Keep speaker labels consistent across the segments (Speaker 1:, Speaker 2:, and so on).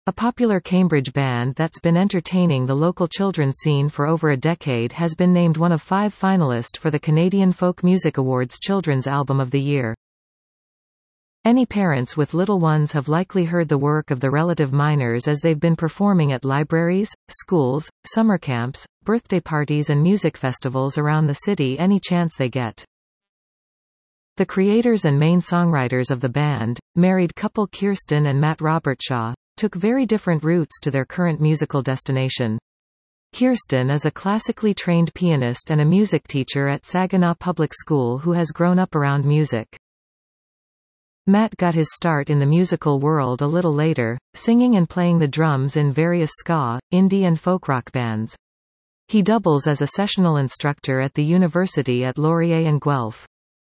Speaker 1: A popular Cambridge band that's been entertaining the local children's scene for over a decade has been named one of 5 finalists for the Canadian Folk Music Awards Children's Album of the Year. Any parents with little ones have likely heard the work of the Relative Miners as they've been performing at libraries, schools, summer camps, birthday parties and music festivals around the city any chance they get. The creators and main songwriters of the band, married couple Kirsten and Matt Robertshaw, took very different routes to their current musical destination. Kirsten is a classically trained pianist and a music teacher at Saginaw Public School who has grown up around music. Matt got his start in the musical world a little later, singing and playing the drums in various ska, indie and folk rock bands. He doubles as a sessional instructor at the university at Laurier and Guelph.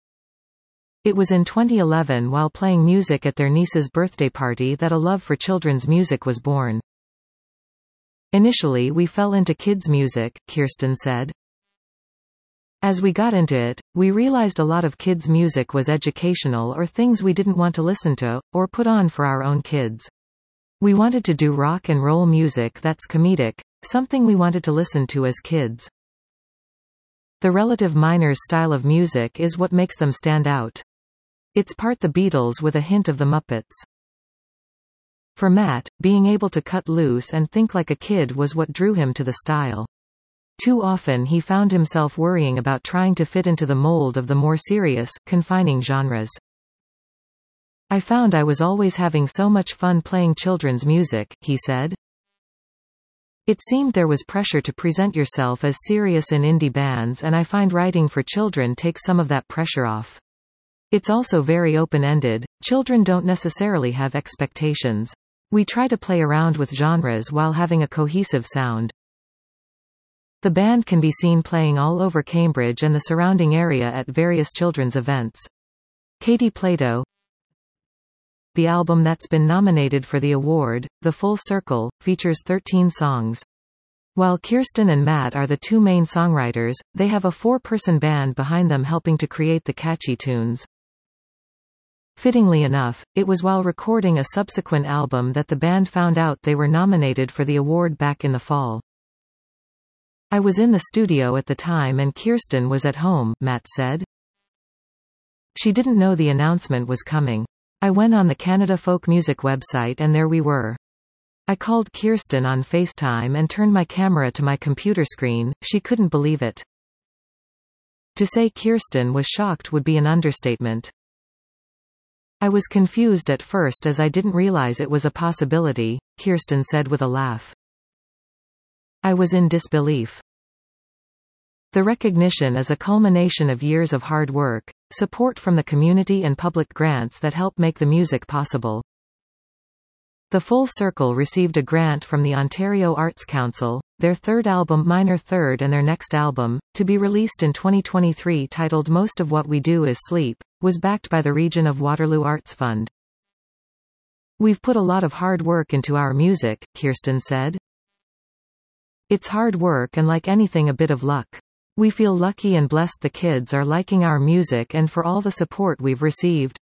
Speaker 1: It was in 2011 while playing music at their niece's birthday party that a love for children's music was born. Initially we fell into kids' music, Kirsten said. As we got into it, we realized a lot of kids' music was educational or things we didn't want to listen to, or put on for our own kids. We wanted to do rock and roll music that's comedic, something we wanted to listen to as kids. The Relative Miners' style of music is what makes them stand out. It's part the Beatles with a hint of the Muppets. For Matt, being able to cut loose and think like a kid was what drew him to the style. Too often he found himself worrying about trying to fit into the mold of the more serious, confining genres. I found I was always having so much fun playing children's music, he said. It seemed there was pressure to present yourself as serious in indie bands, and I find writing for children takes some of that pressure off. It's also very open-ended. Children don't necessarily have expectations. We try to play around with genres while having a cohesive sound. The band can be seen playing all over Cambridge and the surrounding area at various children's events. Katie Plato. The album that's been nominated for the award, The Full Circle, features 13 songs. While Kirsten and Matt are the 2 main songwriters, they have a 4-person band behind them helping to create the catchy tunes. Fittingly enough, it was while recording a subsequent album that the band found out they were nominated for the award back in the fall. I was in the studio at the time and Kirsten was at home, Matt said. She didn't know the announcement was coming. I went on the Canada Folk Music website and there we were. I called Kirsten on FaceTime and turned my camera to my computer screen. She couldn't believe it. To say Kirsten was shocked would be an understatement. I was confused at first as I didn't realize it was a possibility, Kirsten said with a laugh. I was in disbelief. The recognition is a culmination of years of hard work, support from the community and public grants that help make the music possible. The Full Circle received a grant from the Ontario Arts Council. Their 3rd album, Minor Third, and their next album, to be released in 2023 titled Most of What We Do Is Sleep, was backed by the Region of Waterloo Arts Fund. We've put a lot of hard work into our music, Kirsten said. It's hard work and like anything a bit of luck. We feel lucky and blessed the kids are liking our music and for all the support we've received.